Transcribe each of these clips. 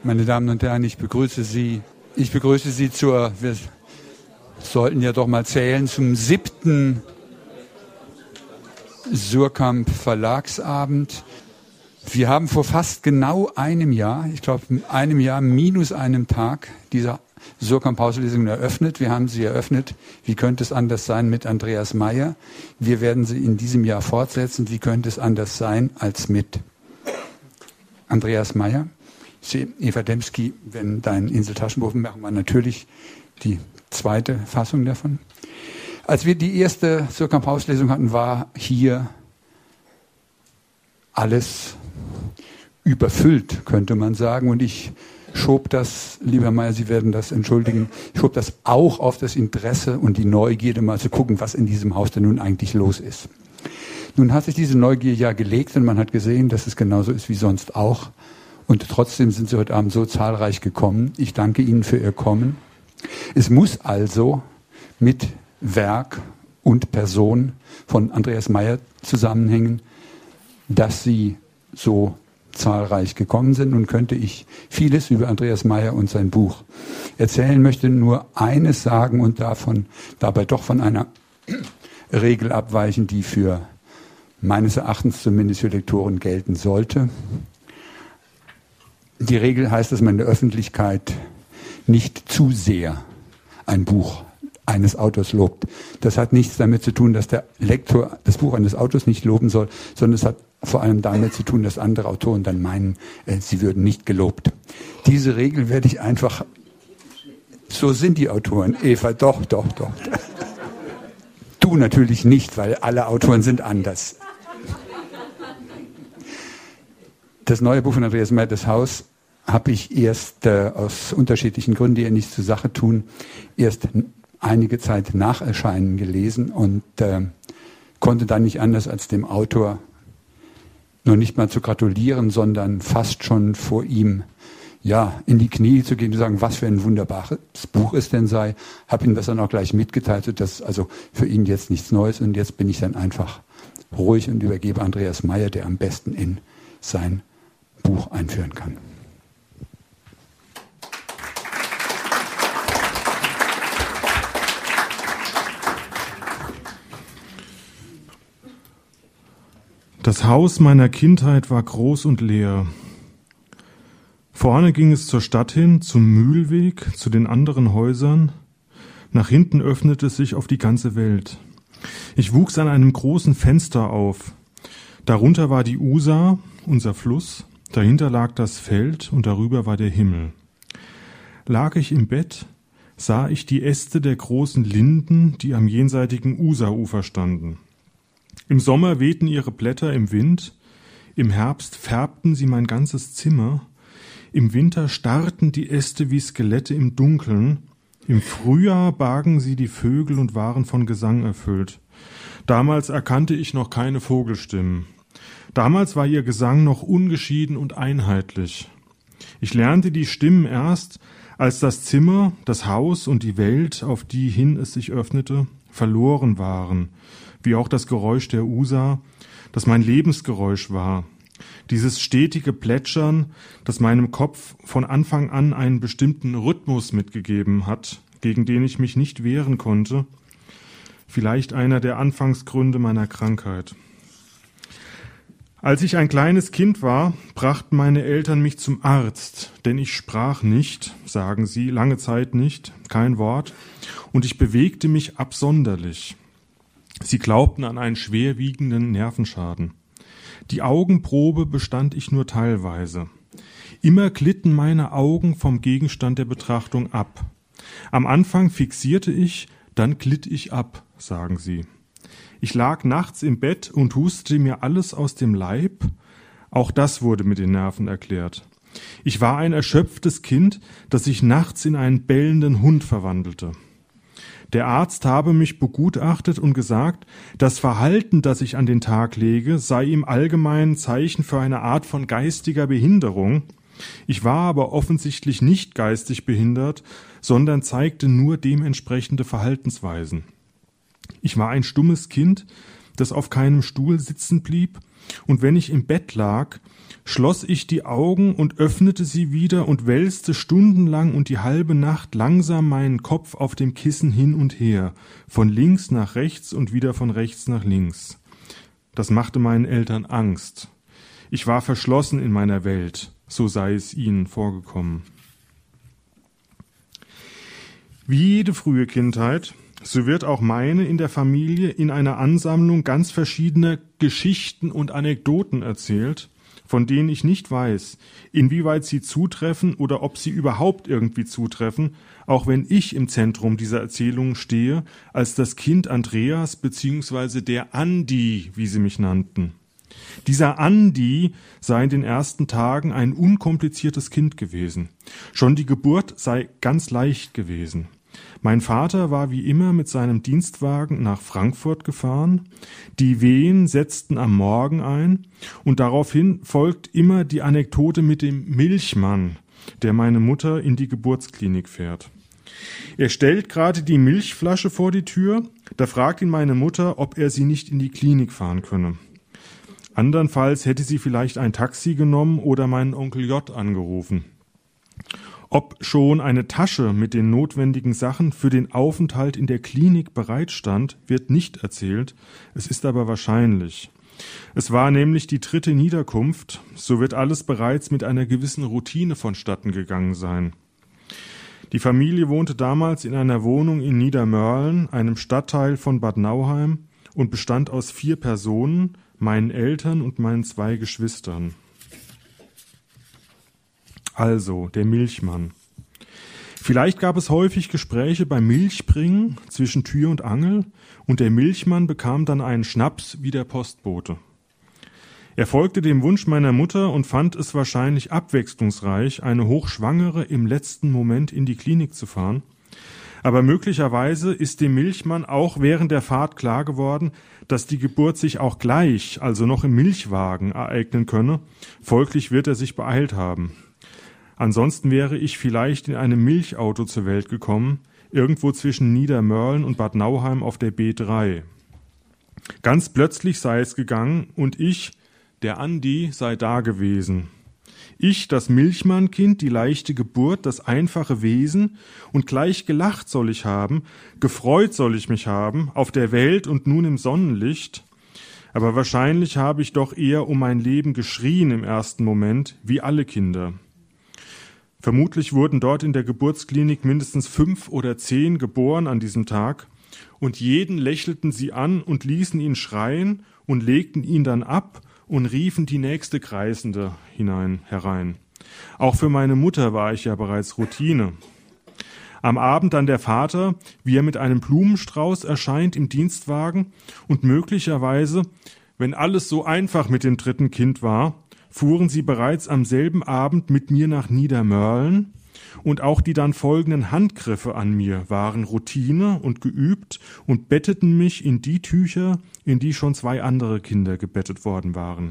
Meine Damen und Herren, ich begrüße Sie wir sollten ja doch mal zählen, zum 7. Suhrkamp Verlagsabend. Wir haben vor fast genau einem Jahr, ich glaube einem Jahr minus einem Tag, diese Suhrkamp-Hauslesung eröffnet. Wir haben sie eröffnet, wie könnte es anders sein, mit Andreas Maier. Wir werden sie in diesem Jahr fortsetzen, wie könnte es anders sein, als mit Andreas Maier. Eva Dembski, wenn dein Inseltaschenbuch, machen wir natürlich die zweite Fassung davon. Als wir die erste Suhrkamp-Hauslesung hatten, war hier alles überfüllt, könnte man sagen. Und ich schob das, lieber Herr Maier, Sie werden das entschuldigen, ich schob das auch auf das Interesse und die Neugierde, mal zu gucken, was in diesem Haus denn nun eigentlich los ist. Nun hat sich diese Neugier ja gelegt und man hat gesehen, dass es genauso ist wie sonst auch. Und trotzdem sind Sie heute Abend so zahlreich gekommen. Ich danke Ihnen für Ihr Kommen. Es muss also mit Werk und Person von Andreas Maier zusammenhängen, dass Sie so zahlreich gekommen sind. Nun könnte ich vieles über Andreas Maier und sein Buch erzählen, möchte nur eines sagen und dabei doch von einer Regel abweichen, die für meines Erachtens zumindest für Lektoren gelten sollte. Die Regel heißt, dass man in der Öffentlichkeit nicht zu sehr ein Buch eines Autors lobt. Das hat nichts damit zu tun, dass der Lektor das Buch eines Autors nicht loben soll, sondern es hat vor allem damit zu tun, dass andere Autoren dann meinen, sie würden nicht gelobt. Diese Regel werde ich einfach, so sind die Autoren, Eva, doch. Du natürlich nicht, weil alle Autoren sind anders. Das neue Buch von Andreas Maier, Das Haus, habe ich erst aus unterschiedlichen Gründen, die ja nichts zur Sache tun, erst einige Zeit nach Erscheinen gelesen und konnte dann nicht anders als dem Autor noch nicht mal zu gratulieren, sondern fast schon vor ihm in die Knie zu gehen und zu sagen, was für ein wunderbares Buch es denn sei. Habe ihm das dann auch gleich mitgeteilt, sodass also für ihn jetzt nichts Neues und jetzt bin ich dann einfach ruhig und übergebe Andreas Maier, der am besten in sein Buch einführen kann. Das Haus meiner Kindheit war groß und leer. Vorne ging es zur Stadt hin, zum Mühlweg, zu den anderen Häusern. Nach hinten öffnete es sich auf die ganze Welt. Ich wuchs an einem großen Fenster auf. Darunter war die Usa, unser Fluss, dahinter lag das Feld und darüber war der Himmel. Lag ich im Bett, sah ich die Äste der großen Linden, die am jenseitigen Usa-Ufer standen. Im Sommer wehten ihre Blätter im Wind, im Herbst färbten sie mein ganzes Zimmer, im Winter starrten die Äste wie Skelette im Dunkeln, im Frühjahr bargen sie die Vögel und waren von Gesang erfüllt. Damals erkannte ich noch keine Vogelstimmen. Damals war ihr Gesang noch ungeschieden und einheitlich. Ich lernte die Stimmen erst, als das Zimmer, das Haus und die Welt, auf die hin es sich öffnete, verloren waren, wie auch das Geräusch der Usa, das mein Lebensgeräusch war. Dieses stetige Plätschern, das meinem Kopf von Anfang an einen bestimmten Rhythmus mitgegeben hat, gegen den ich mich nicht wehren konnte, vielleicht einer der Anfangsgründe meiner Krankheit. Als ich ein kleines Kind war, brachten meine Eltern mich zum Arzt, denn ich sprach nicht, sagen sie, lange Zeit nicht, kein Wort, und ich bewegte mich absonderlich. Sie glaubten an einen schwerwiegenden Nervenschaden. Die Augenprobe bestand ich nur teilweise. Immer glitten meine Augen vom Gegenstand der Betrachtung ab. Am Anfang fixierte ich, dann glitt ich ab, sagen sie. Ich lag nachts im Bett und hustete mir alles aus dem Leib. Auch das wurde mit den Nerven erklärt. Ich war ein erschöpftes Kind, das sich nachts in einen bellenden Hund verwandelte. Der Arzt habe mich begutachtet und gesagt, das Verhalten, das ich an den Tag lege, sei im Allgemeinen Zeichen für eine Art von geistiger Behinderung. Ich war aber offensichtlich nicht geistig behindert, sondern zeigte nur dementsprechende Verhaltensweisen. Ich war ein stummes Kind, das auf keinem Stuhl sitzen blieb, und wenn ich im Bett lag, schloss ich die Augen und öffnete sie wieder und wälzte stundenlang und die halbe Nacht langsam meinen Kopf auf dem Kissen hin und her, von links nach rechts und wieder von rechts nach links. Das machte meinen Eltern Angst. Ich war verschlossen in meiner Welt, so sei es ihnen vorgekommen. Wie jede frühe Kindheit, so wird auch meine in der Familie in einer Ansammlung ganz verschiedener Geschichten und Anekdoten erzählt, von denen ich nicht weiß, inwieweit sie zutreffen oder ob sie überhaupt irgendwie zutreffen, auch wenn ich im Zentrum dieser Erzählungen stehe, als das Kind Andreas bzw. der Andi, wie sie mich nannten. Dieser Andi sei in den ersten Tagen ein unkompliziertes Kind gewesen. Schon die Geburt sei ganz leicht gewesen. Mein Vater war wie immer mit seinem Dienstwagen nach Frankfurt gefahren. Die Wehen setzten am Morgen ein und daraufhin folgt immer die Anekdote mit dem Milchmann, der meine Mutter in die Geburtsklinik fährt. Er stellt gerade die Milchflasche vor die Tür, da fragt ihn meine Mutter, ob er sie nicht in die Klinik fahren könne. Andernfalls hätte sie vielleicht ein Taxi genommen oder meinen Onkel J. angerufen. Ob schon eine Tasche mit den notwendigen Sachen für den Aufenthalt in der Klinik bereitstand, wird nicht erzählt, es ist aber wahrscheinlich. Es war nämlich die 3. Niederkunft, so wird alles bereits mit einer gewissen Routine vonstatten gegangen sein. Die Familie wohnte damals in einer Wohnung in Niedermörlen, einem Stadtteil von Bad Nauheim, und bestand aus 4 Personen, meinen Eltern und meinen 2 Geschwistern. Also, der Milchmann. Vielleicht gab es häufig Gespräche beim Milchbringen zwischen Tür und Angel und der Milchmann bekam dann einen Schnaps wie der Postbote. Er folgte dem Wunsch meiner Mutter und fand es wahrscheinlich abwechslungsreich, eine Hochschwangere im letzten Moment in die Klinik zu fahren. Aber möglicherweise ist dem Milchmann auch während der Fahrt klar geworden, dass die Geburt sich auch gleich, also noch im Milchwagen, ereignen könne. Folglich wird er sich beeilt haben. Ansonsten wäre ich vielleicht in einem Milchauto zur Welt gekommen, irgendwo zwischen Niedermörlen und Bad Nauheim auf der B3. Ganz plötzlich sei es gegangen und ich, der Andi, sei da gewesen. Ich, das Milchmannkind, die leichte Geburt, das einfache Wesen, und gleich gelacht soll ich haben, gefreut soll ich mich haben, auf der Welt und nun im Sonnenlicht. Aber wahrscheinlich habe ich doch eher um mein Leben geschrien im ersten Moment, wie alle Kinder. Vermutlich wurden dort in der Geburtsklinik mindestens 5 oder 10 geboren an diesem Tag, und jeden lächelten sie an und ließen ihn schreien und legten ihn dann ab und riefen die nächste Kreisende herein. Auch für meine Mutter war ich ja bereits Routine. Am Abend dann der Vater, wie er mit einem Blumenstrauß erscheint im Dienstwagen und möglicherweise, wenn alles so einfach mit dem 3. Kind war, fuhren sie bereits am selben Abend mit mir nach Niedermörlen und auch die dann folgenden Handgriffe an mir waren Routine und geübt und betteten mich in die Tücher, in die schon 2 andere Kinder gebettet worden waren.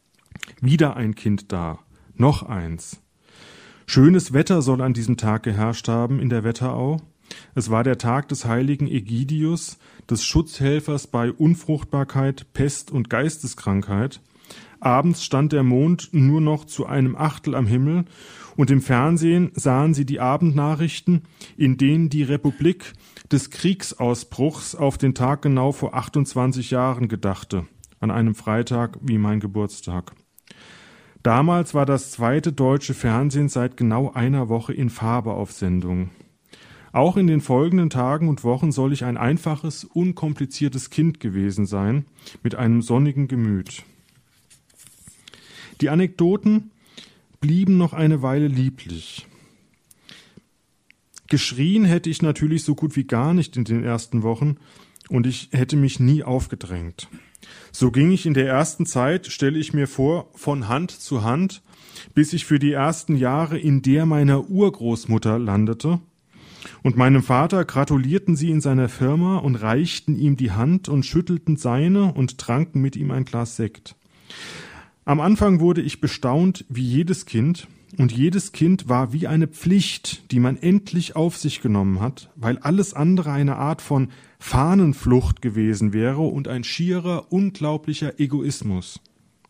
Wieder ein Kind da, noch eins. Schönes Wetter soll an diesem Tag geherrscht haben in der Wetterau. Es war der Tag des heiligen Ägidius, des Schutzhelfers bei Unfruchtbarkeit, Pest und Geisteskrankheit. Abends stand der Mond nur noch zu einem Achtel am Himmel und im Fernsehen sahen sie die Abendnachrichten, in denen die Republik des Kriegsausbruchs auf den Tag genau vor 28 Jahren gedachte, an einem Freitag wie mein Geburtstag. Damals war das 2. deutsche Fernsehen seit genau einer Woche in Farbe auf Sendung. Auch in den folgenden Tagen und Wochen soll ich ein einfaches, unkompliziertes Kind gewesen sein, mit einem sonnigen Gemüt. Die Anekdoten blieben noch eine Weile lieblich. Geschrien hätte ich natürlich so gut wie gar nicht in den ersten Wochen und ich hätte mich nie aufgedrängt. So ging ich in der ersten Zeit, stelle ich mir vor, von Hand zu Hand, bis ich für die ersten Jahre in der meiner Urgroßmutter landete. Und meinem Vater gratulierten sie in seiner Firma und reichten ihm die Hand und schüttelten seine und tranken mit ihm ein Glas Sekt. Am Anfang wurde ich bestaunt wie jedes Kind, und jedes Kind war wie eine Pflicht, die man endlich auf sich genommen hat, weil alles andere eine Art von Fahnenflucht gewesen wäre und ein schierer, unglaublicher Egoismus.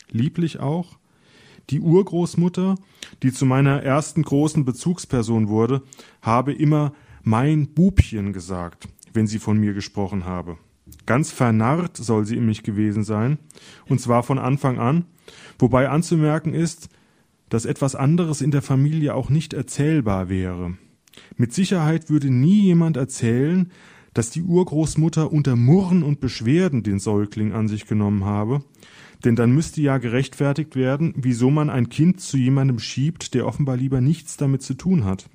Lieblich auch. Die Urgroßmutter, die zu meiner ersten großen Bezugsperson wurde, habe immer mein Bubchen gesagt, wenn sie von mir gesprochen habe. Ganz vernarrt soll sie in mich gewesen sein, und zwar von Anfang an, wobei anzumerken ist, dass etwas anderes in der Familie auch nicht erzählbar wäre. Mit Sicherheit würde nie jemand erzählen, dass die Urgroßmutter unter Murren und Beschwerden den Säugling an sich genommen habe, denn dann müsste ja gerechtfertigt werden, wieso man ein Kind zu jemandem schiebt, der offenbar lieber nichts damit zu tun hat.